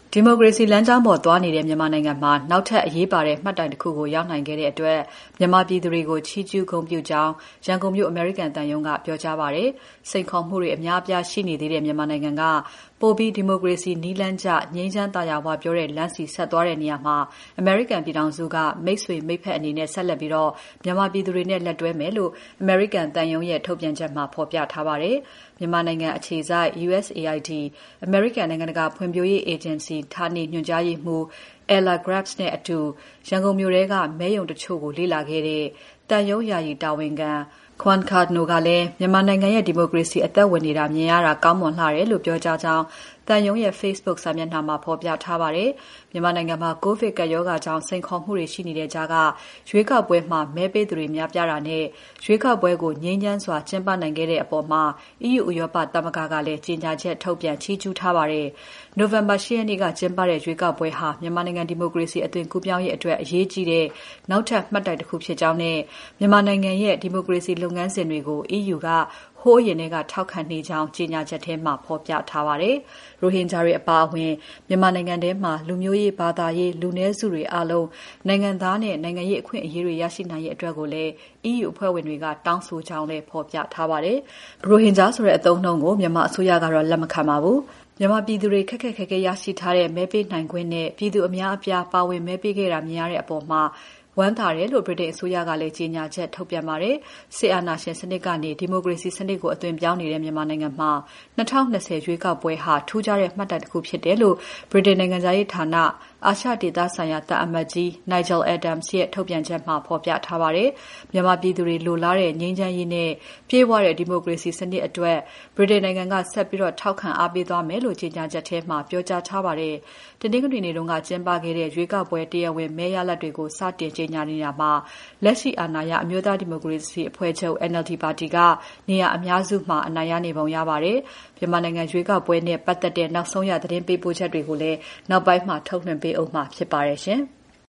ဒီမိုကရေစီလမ်းကြောင်းပေါ်သွားနေတဲ့မြန်မာနိုင်ငံမှာနောက်ထပ်အရေးပါတဲ့မှတ်တိုင်တစ်ခုကိုရောက်နိုင်ခဲ့တဲ့အတွက်မြန်မာပြည်သူတွေကိုချီးကျူးဂုဏ်ပြုကြောင်းရန်ကုန်မြို့အမေရိကန်သံရုံးကပြောကြားပါတယ်။စိန်ခေါ်မှုတွေအများအပြားရှိနေသေးတဲ့မြန်မာနိုင်ငံကပိုပြီးဒီမိုကရေစီနည်းလမ်းကျငြိမ်းချမ်းသာယာဝပြောတဲ့လမ်းစီဆက်သွားတဲ့နေရာမှာအမေရိကန်ပြည်ထောင်စုကမိတ်ဆွေမိတ်ဖက်အနေနဲ့ဆက်လက်ပြီးတော့မြန်မာပြည်သူတွေနဲ့လက်တွဲမယ်လို့အမေရိကန်သံရုံးရဲ့ထုတ်ပြန်ချက်မှာဖော်ပြထားပါတယ်။မြန်မာနိုင်ငံအခြေစိုက် USAID အမေရိကန်နိုင်ငံတကာဖွံ့ဖြိုးရေးအေဂျင်စီဌာနေညွှန်ကြားရေးမှူး Ella Gratz နဲ့အတူရန်ကုန်မြို့ထဲကမဲရုံတချို့ကိုလေ့လာခဲ့တဲ့တန်ရုံးယာယီတာဝန်ခံ Juan Cardno ကလည်းမြန်မာနိုင်ငံရဲ့ဒီမိုကရေစီအသက်ဝင်နေတာမြင်ရတာကောင်းမွန်လှတယ်လို့ပြောကြားကြောင်းတန်ရုံးရဲ့ Facebook စာမျက်နှာမှာဖော်ပြထားပါတယ်။မြန်မာနိုင်ငံမှာကိုဗစ်ကပ်ရောဂါကြောင့်စိန်ခေါ်မှုတွေရှိနေတဲ့ကြားကရွေးကောက်ပွဲမှာမဲပေးသူတွေများပြားတာနဲ့ရွေးကောက်ပွဲကိုငြိမ်းချမ်းစွာကျင်းပနိုင်ခဲ့တဲ့အပေါ်မှာ EU ဥရောပသမဂ္ဂကလည်းကြေညာချက်ထုတ်ပြန်ချီးကျူးထားပါတယ်။ နိုဝင်ဘာ 10 ရက်နေ့ကကျင်းပတဲ့ရွေးကောက်ပွဲဟာမြန်မာနိုင်ငံဒီမိုကရေစီအသွင်ကူးပြောင်းရေးအတွက်အရေးကြီးတဲ့နောက်ထပ်မှတ်တိုင်တစ်ခုဖြစ်ကြောင်းနဲ့မြန်မာနိုင်ငံရဲ့ဒီမိုကရေစီလုပ်ငန်းစဉ်တွေကို EU ကဟိုးအရင်ကထောက်ခံနေကြောင်းကြေညာချက်ထဲမှာဖော်ပြထားပါတယ်။ရိုဟင်ဂျာတွေအပါအဝင်မြန်မာနိုင်ငံထဲမှာလူမျိုးရေးဘာသာရေးလူနည်းစုတွေအားလုံးနိုင်ငံသားနဲ့နိုင်ငံရေးအခွင့်အရေးတွေရရှိနိုင်ရေးအတွက်ကိုလည်း EU အဖွဲ့ဝင်တွေကတောင်းဆိုကြောင်းလည်းဖော်ပြထားပါတယ်။ရိုဟင်ဂျာဆိုတဲ့အသုံးအနှုန်းကိုမြန်မာအစိုးရကတော့လက်မခံပါဘူး။မြန်မာပြည်သူတွေခက်ခက်ခဲခဲရရှိထားတဲ့မဲပေးနိုင်ခွင့်နဲ့ပြည်သူအများအပြားပါဝင်မဲပေးခဲ့တာမြင်ရတဲ့အပေါ်မှာဝမ်းသာတယ်လို့ဗြိတိန်အစိုးရကလည်းကြေညာချက်ထုတ်ပြန်ပါတယ်။စစ်အာဏာရှင်စနစ်ကနေဒီမိုကရေစီစနစ်ကိုအသွင်ပြောင်းနေတဲ့မြန်မာနိုင်ငံမှာ2020ရွေးကောက်ပွဲဟာထူးခြားတဲ့မှတ်တိုင်တစ်ခုဖြစ်တယ်လို့ဗြိတိန်နိုင်ငံသားရေးဌာနအာရှဒေသဆိုင်ရာသံအမတ်ကြီး Nigel Adams ရဲ့ထုတ်ပြန်ချက်မှာဖော်ပြထားပါတယ်။မြန်မာပြည်သူတွေလိုလားတဲ့ငြိမ်းချမ်းရေးနဲ့ပြည့်ဝတဲ့ဒီမိုကရေစီစနစ်အတွက်ဗြိတိန်နိုင်ငံကဆက်ပြီးထောက်ခံအားပေးသွားမယ်လို့ကြေညာချက်ထဲမှာပြောကြားထားပါတယ်။တနင်္ဂနွေနေ့တုန်းကကျင်းပခဲ့တဲ့ရွေးကောက်ပွဲတရားဝင်မဲရလဒ်တွေကိုစတင်ကြေညာနေတာမှာလက်ရှိအာဏာရအမျိုးသားဒီမိုကရေစီအဖွဲ့ချုပ် NLD ပါတီကနေရာအများစုမှာအနိုင်ရနေပုံရပါတယ်။မြန်မာနိုင်ငံရွေးကောက်ပွဲနဲ့ပတ်သက်တဲ့နောက်ဆုံးရသတင်းပေးပို့ချက်တွေကိုလည်းနောက်ပိုင်းမှာထုတ်လွှင့်ပေးအောင်မှာဖြစ်ပါတယ်ရှင်။